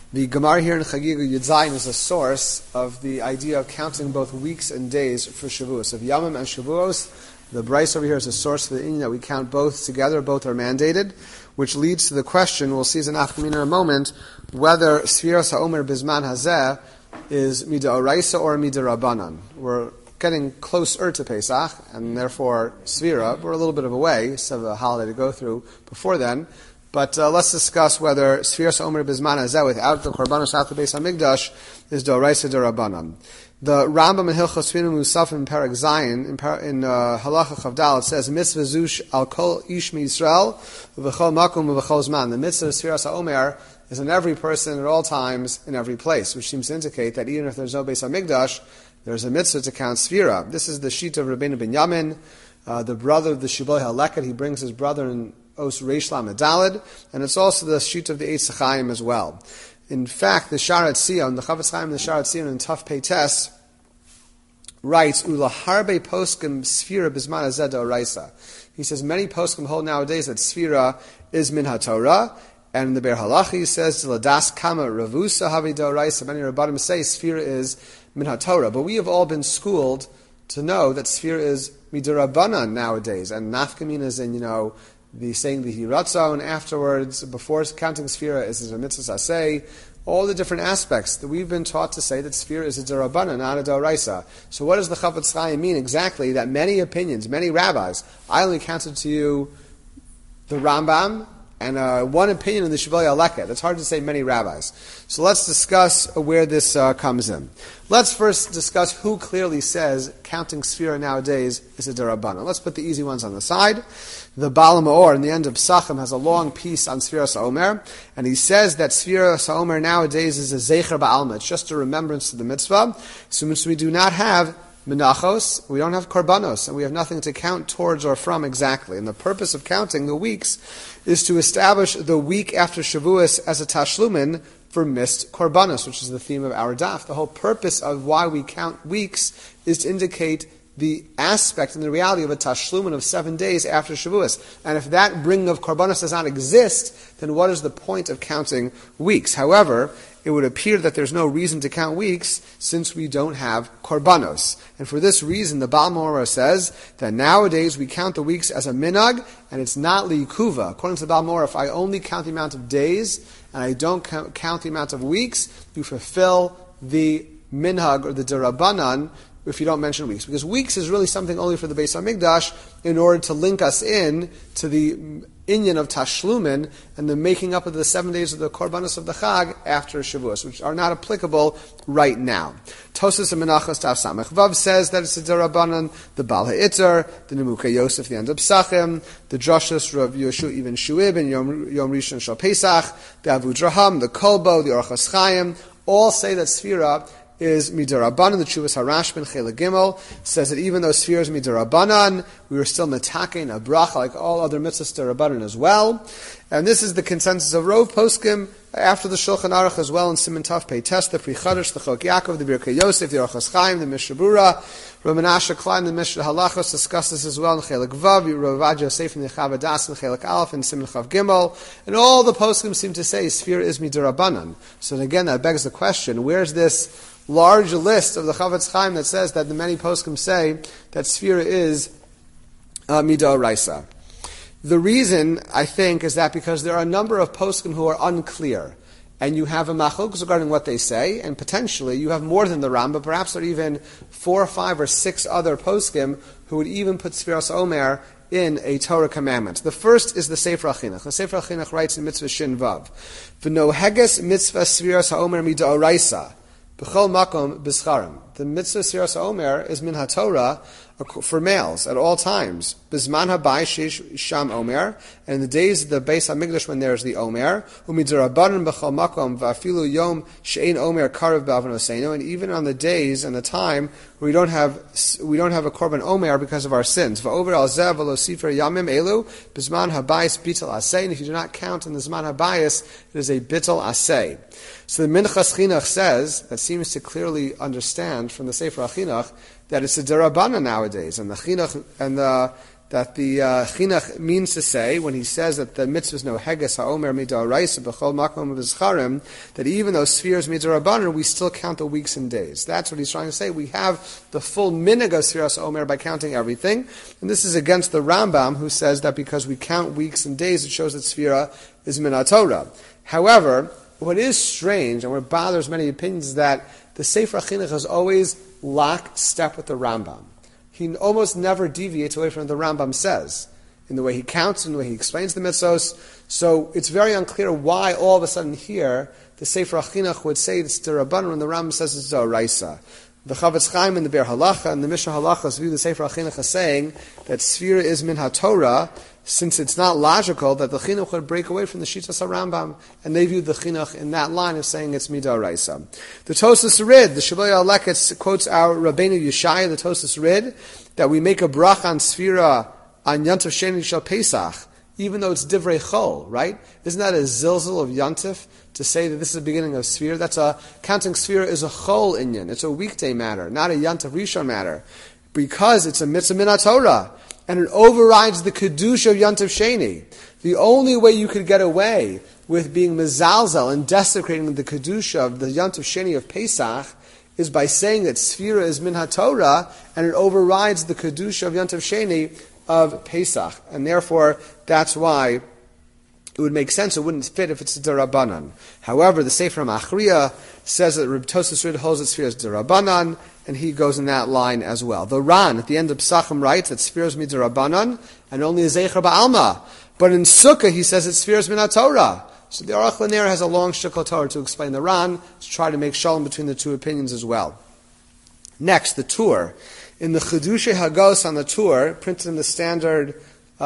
The Gemara here in Chagiga Yud Zayin is a source of the idea of counting both weeks and days for Shavuos. Of Yamim and Shavuos, the Bryce over here is a source for the Inyan that we count both together, both are mandated, which leads to the question, we'll see as an Afkamin in a moment, whether Sfiras HaOmer Bizman Hazeh is Mida Oraisa or Mida Rabbanan. We're getting closer to Pesach, and therefore Sfira, we're a little bit of a way, so a holiday to go through before then. But let's discuss whether Sfiras HaOmer Bizman Hazeh without the Korbanos out the Beis HaMikdash is D'Oraisa D'Rabbanan. The Rambam in Hilchos Tefillin Musaf in Perek Zayin in Halacha Chavdal, it says Mitzvah Zush Al Kol Ish Yisrael V'Chol Makom V'Chol Zman. The mitzvah of Sfiras HaOmer is in every person at all times in every place, which seems to indicate that even if there's no Beis HaMikdash, there's a mitzvah to count Sfira. This is the sheet of Rabbeinu Binyamin, the brother of the Shibbolei HaLeket. He brings his brother in Os Reish Lamed Daled, and it's also the sheet of the Eitz Chaim as well. In fact, the Sharat Sion, the Chavetz Chaim, the Sharat Sion in Taf Pei Tes writes, "Ula harbe poskim Sfira bizman hazeh d'oraisa." He says many poskim hold nowadays that Sfira is min haTorah, and in the Be'er Halacha he says ladas kama ravusa havi d'oraisa. Many Rabbanim say Sfira is min haTorah, but we have all been schooled to know that Sfira is mid'Rabbanan nowadays, and nafkamin is in the saying the hiratzon afterwards, before counting Sfira is a mitzvah aseh, all the different aspects that we've been taught to say that Sfira is a d'Rabbanan, not a d'Oraisa. So what does the Chavetz Chaim mean exactly that many opinions, many rabbis, I only counted to you the Rambam and one opinion in the Shibbolei HaLeket. It's hard to say many rabbis. So let's discuss where this comes in. Let's first discuss who clearly says counting Sfira nowadays is a d'Rabbanan. Let's put the easy ones on the side. The Baal HaMaor in the end of Psachim has a long piece on Sfiras HaOmer, and he says that Sfiras HaOmer nowadays is a Zecher Ba'alma. It's just a remembrance to the mitzvah. So since we do not have Menachos, we don't have Korbanos, and we have nothing to count towards or from exactly. And the purpose of counting the weeks is to establish the week after Shavuos as a Tashlumin for missed Korbanos, which is the theme of our daf. The whole purpose of why we count weeks is to indicate the aspect and the reality of a tashlumin of 7 days after Shavuos. And if that bringing of Korbanos does not exist, then what is the point of counting weeks? However, it would appear that there's no reason to count weeks since we don't have Korbanos. And for this reason, the Baal HaMaor says that nowadays we count the weeks as a minhag, and it's not liikuva. According to the Baal HaMaor, if I only count the amount of days, and I don't count the amount of weeks, you fulfill the minhag or the d'Rabbanan if you don't mention weeks. Because weeks is really something only for the Beis HaMikdash in order to link us in to the inyan of Tashlumin and the making up of the 7 days of the Korbanos of the Chag after Shavuos, which are not applicable right now. Tosas and Menachos Tav Samech Vav says that it's a d'Rabbanan, the Baal HaItzer, the Nemukei Yosef, the end of Psachim, the Drashos Rav Yoshu Even Shuib, and Yom Rishon Shal Pesach, the Avudraham, the Kolbo, the Orchos Chaim, all say that Sfira is mid'Rabbanan. The Chuvas Harashman Chelik Gimel says that even though Sfira is mid'Rabbanan, we were still metakein a bracha like all other mitzvahs d'Rabbanan as well. And this is the consensus of Rov Poskim after the Shulchan Aruch as well in Siman Taf Pei Tes, the Pri Chadash, the Chok Yaakov, the Birkei Yosef, the Orchos Chaim, the Mishnah Berurah, Rav Menashe Klein, the Mishnah Halachos discusses this as well in Chelik Vav, Rav Avad Yosef in the Chavad Das in Chelik Aleph and Siman Chav Gimel, and all the Poskim seem to say Sfira is mid'Rabbanan. So again, that begs the question: where's this large list of the Chavetz Chaim that says that the many poskim say that Sfira is mid'Oraisa? The reason, I think, is that because there are a number of poskim who are unclear, and you have a machlokes regarding what they say, and potentially you have more than the Rambam, perhaps there are even 4 or 5 or 6 other poskim who would even put Sfiras HaOmer in a Torah commandment. The first is the Sefer HaChinuch. The Sefer HaChinuch writes in Mitzvah Shin Vav, V'noheges mitzvah Sfiras HaOmer mid'Oraisa B'chol makom b'scharim. The mitzvah Sfiras HaOmer is min haTorah for males at all times. B'zman habai sheish sham Omer, and in the days of the Beis HaMikdash when there is the Omer, u'midzarabanan b'chol makom v'afilu yom she'ein Omer karev b'avonoseinu, and even on the days and the time where we don't have a korban Omer because of our sins. V'over al zeh v'lo sifer yamim elu b'zman habayis bitul aseh, and if you do not count in the zman habayis, it is a bitul aseh. So the Minchas Chinuch says, that seems to clearly understand from the Sefer HaChinuch, that it's a d'Rabbanan nowadays, and the Chinuch and that that the chinuch means to say, when he says that the mitzvah is no heges ha'omer mid'oraisa b'chol makom v'zcharim, that even though Sfira is mid'orabanan, we still count the weeks and days. That's what he's trying to say. We have the full minhag of Sfiras ha'omer by counting everything. And this is against the Rambam, who says that because we count weeks and days, it shows that Sfira is min haTorah. However, what is strange, and what bothers many opinions, is that the Sefer HaChinuch is always lockstep with the Rambam. He almost never deviates away from what the Rambam says, in the way he counts, in the way he explains the mitzvos. So it's very unclear why all of a sudden here, the Sefer HaChinuch would say it's D'Rabbanan when the Rambam says it's D'Oraisa. The Chavetz Chaim and the Be'er Halacha and the Mishnah Halachas view the Sefer HaChinuch as saying that Sfira is min haTorah, since it's not logical that the Chinuch would break away from the Shitas HaRambam, and they view the Chinuch in that line of saying it's Mid'oraisa. The Tosas Rid, the Shabbai Aleketz quotes our Rabbeinu Yeshaya, the Tosas Rid, that we make a bracha on Sfira on Yantav Sheni Shal Pesach, even though it's Divrei Chol, right? Isn't that a zilzal of Yantif to say that this is the beginning of Sfira? Counting Sfira is a Chol inyan. It's a weekday matter, not a Yantav Rishon matter, because it's a mitzvah min haTorah, and it overrides the Kedusha of Yantav Sheni. The only way you could get away with being mezalzel and desecrating the Kedusha of the Yantav Sheni of Pesach is by saying that Sfira is min haTorah, and it overrides the Kedusha of Yantav Sheni of Pesach. And therefore, that's why it would make sense, it wouldn't fit if it's a D'Rabbanan. However, the Sefer Machriya says that Reb Tosas Rid holds that Sfira is D'Rabbanan, and he goes in that line as well. The Ran, at the end of Psachim, writes that Sfira is D'Rabbanan, and only a Zecher Ba'alma. But in Sukkah, he says that Sfira is min haTorah. So the Aruch LaNer has a long shtickle Torah to explain the Ran, to try to make shalom between the two opinions as well. Next, the Tur. In the Chedushay Hagos on the Tur, printed in the standard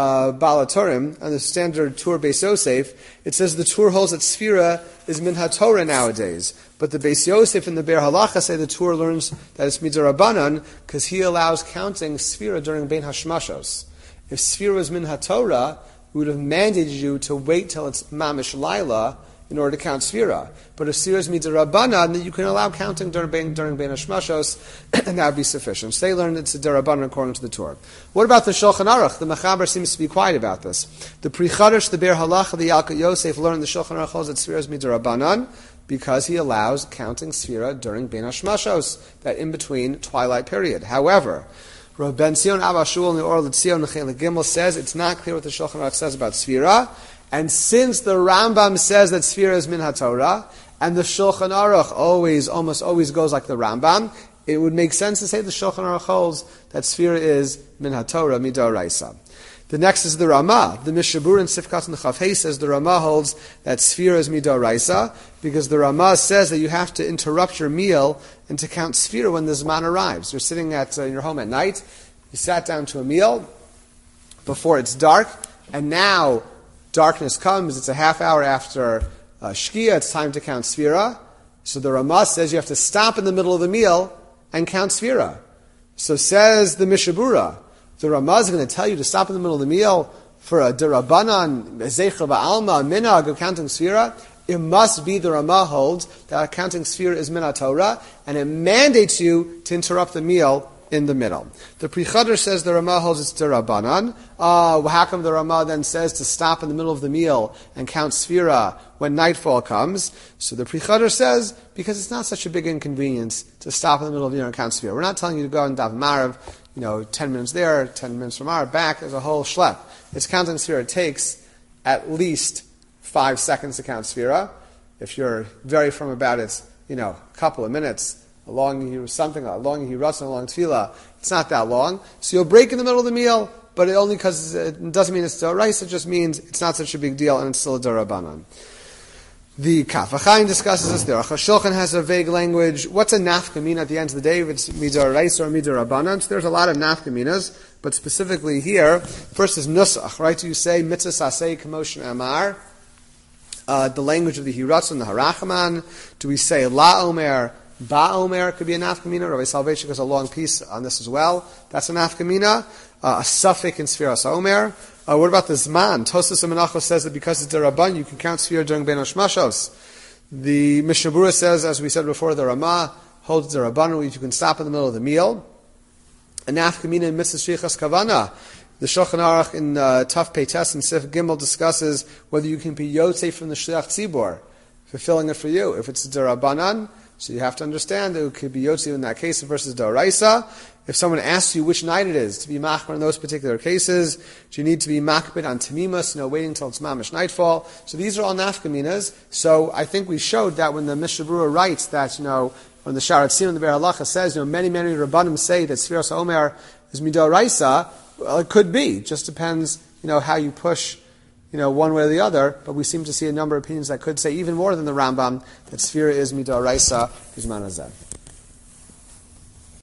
Balaturim, on the standard Tur Beis Yosef, it says the Tur holds that Sfira is min haTorah nowadays. But the Beis Yosef and the Be'er Halacha say the Tur learns that it's mid'Rabbanan because he allows counting Sfira during Bein Hashmashos. If Sfira was min haTorah, we would have mandated you to wait till it's Mamish Laila in order to count Sfira. But if Sfira is mid'Rabbanan, then you can allow counting during Bein Hashmashos, and that would be sufficient. So they learned it's a D'Rabbanan according to the Torah. What about the Shulchan Aruch? The Mechaber seems to be quiet about this. The Pri Chadash, the Be'er Halacha, the Yalkut Yosef learned the Shulchan Aruch holds that Sfira is mid'Rabbanan because he allows counting Sfira during Bein Hashmashos, that in-between twilight period. However, Rav Ben Zion Abba Shul in the Or L'Tzion Nechel Gimel says it's not clear what the Shulchan Aruch says about Sfira. And since the Rambam says that Sfira is min haTorah, and the Shulchan Aruch almost always goes like the Rambam, it would make sense to say the Shulchan Aruch holds that Sfira is min haTorah mid'oraisa. The next is the Ramah. The Mishabur in Sifkat and the Chafhei says the Ramah holds that Sfira is mid'oraisa, because the Ramah says that you have to interrupt your meal and to count Sfira when the Zman arrives. You're sitting at your home at night, you sat down to a meal before it's dark, and now darkness comes, it's a half hour after Shkia, it's time to count Sfira. So the Ramah says you have to stop in the middle of the meal and count Sfira. So says the Mishabura, the Ramah is going to tell you to stop in the middle of the meal for a D'Rabbanan, Zecher Ba'alma, minhag of counting Sfira. It must be the Ramah holds that counting Sfira is min haTorah, and it mandates you to interrupt the meal in the middle. The Pri Chadash says the Ramah holds it's D'Rabbanan. How come the Ramah then says to stop in the middle of the meal and count Sfira when nightfall comes? So the Pri Chadash says, because it's not such a big inconvenience to stop in the middle of the meal and count Sfira. We're not telling you to go and daven Marav, 10 minutes there, 10 minutes from Marav, back, there's a whole schlep. It's counting Sfira. It takes at least 5 seconds to count Sfira. If you're very firm about it, a couple of minutes. A long Hiratz, a long Tefillah, it's not that long. So you'll break in the middle of the meal, but it only because it doesn't mean it's D'Oraisa, it just means it's not such a big deal and it's still a D'Rabbanan. The Kaf HaChaim discusses this. The Aruch HaShulchan has a vague language. What's a nafkamina at the end of the day? If it's Mid'Oraisa or Mid'Rabbanan? So there's a lot of nafkaminas, but specifically here, first is Nusach, right? Do you say Mitzvah Sasei Kamoshin Amar? The language of the Hiratz and the Harachaman. Do we say La Omer? Ba-Omer could be a nafkamina. Rabbi Salvation has a long piece on this as well. That's a nafkamina. A suffix in Sfiras Omer. What about the Zman? Tosas and Menachos says that because it's D'Rabbanan, you can count Sfira during Bein Hashmashos. The Mishabura says, as we said before, the Ramah holds D'Rabbanan, if you can stop in the middle of the meal. A nafkamina in Mitzvah Shrichas Kavana. The Shulchan Aruch in Taf Peites and Sif Gimel discusses whether you can be Yotzei from the Shliach Tzibor, fulfilling it for you. If it's Darabanan, so you have to understand that it could be Yotzei in that case versus Daraisa. If someone asks you which night it is to be machmir in those particular cases, do you need to be makbid on tamimus, waiting until it's mamish nightfall? So these are all nafkaminas. So I think we showed that when the Mishnah Berurah writes that, when the Sharat Sim and the Be'er Halacha says, many Rabbanim say that Sfiras HaOmer is midoraisa. Well, it could be. It just depends, how you push, one way or the other. But we seem to see a number of opinions that could say even more than the Rambam that Sfira is midoraisa, Bizman Hazeh.